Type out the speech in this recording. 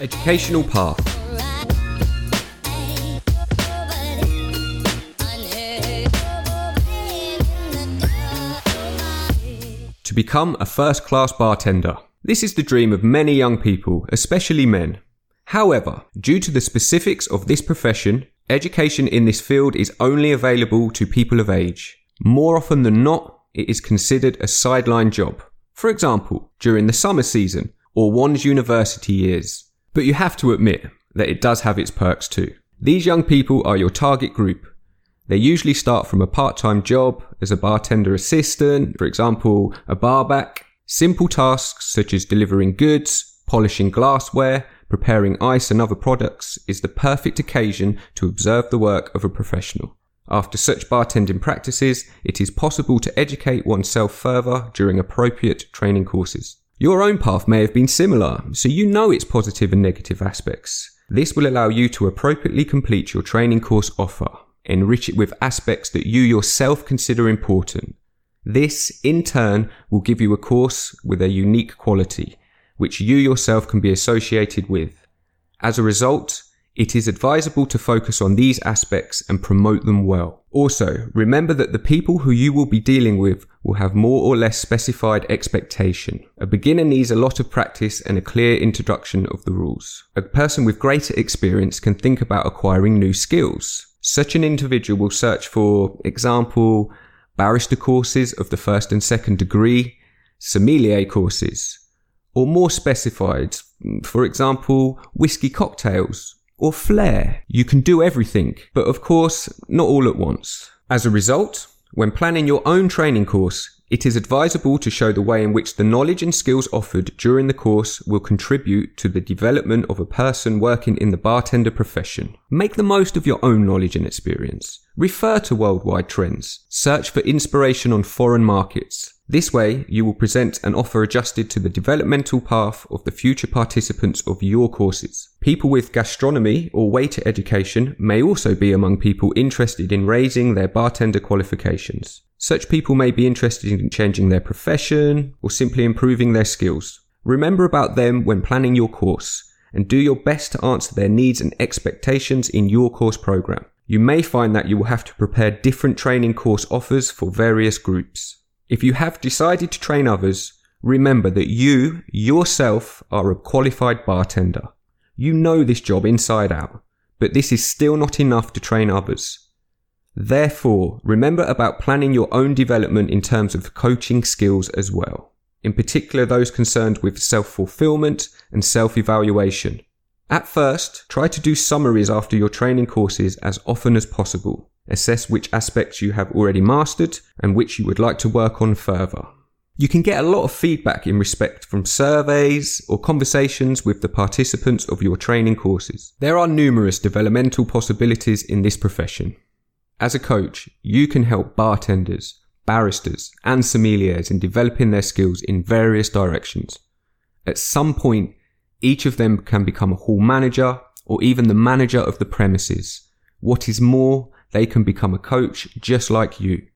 Educational path. To become a first-class bartender. This is the dream of many young people, especially men. However, due to the specifics of this profession, education in this field is only available to people of age. More often than not, it is considered a sideline job. For example, during the summer season or one's university years. But you have to admit that it does have its perks too. These young people are your target group. They usually start from a part-time job as a bartender assistant, for example, a barback. Simple tasks such as delivering goods, polishing glassware, preparing ice and other products is the perfect occasion to observe the work of a professional. After such bartending practices, it is possible to educate oneself further during appropriate training courses. Your own path may have been similar, so you know its positive and negative aspects. This will allow you to appropriately complete your training course offer, enrich it with aspects that you yourself consider important. This, in turn, will give you a course with a unique quality, which you yourself can be associated with. As a result, it is advisable to focus on these aspects and promote them well. Also, remember that the people who you will be dealing with will have more or less specified expectation. A beginner needs a lot of practice and a clear introduction of the rules. A person with greater experience can think about acquiring new skills. Such an individual will search for, example, barrister courses of the first and second degree, sommelier courses, or more specified, for example, whiskey cocktails, or flair. You can do everything, but of course, not all at once. As a result, when planning your own training course, it is advisable to show the way in which the knowledge and skills offered during the course will contribute to the development of a person working in the bartender profession. Make the most of your own knowledge and experience. Refer to worldwide trends. Search for inspiration on foreign markets. This way, you will present an offer adjusted to the developmental path of the future participants of your courses. People with gastronomy or waiter education may also be among people interested in raising their bartender qualifications. Such people may be interested in changing their profession or simply improving their skills. Remember about them when planning your course and do your best to answer their needs and expectations in your course program. You may find that you will have to prepare different training course offers for various groups. If you have decided to train others, remember that you, yourself, are a qualified bartender. You know this job inside out, but this is still not enough to train others. Therefore, remember about planning your own development in terms of coaching skills as well, in particular those concerned with self-fulfillment and self-evaluation. At first, try to do summaries after your training courses as often as possible. Assess which aspects you have already mastered and which you would like to work on further. You can get a lot of feedback in respect from surveys or conversations with the participants of your training courses. There are numerous developmental possibilities in this profession. As a coach, you can help bartenders, barristers, and sommeliers in developing their skills in various directions. At some point, each of them can become a hall manager or even the manager of the premises. What is more, they can become a coach just like you.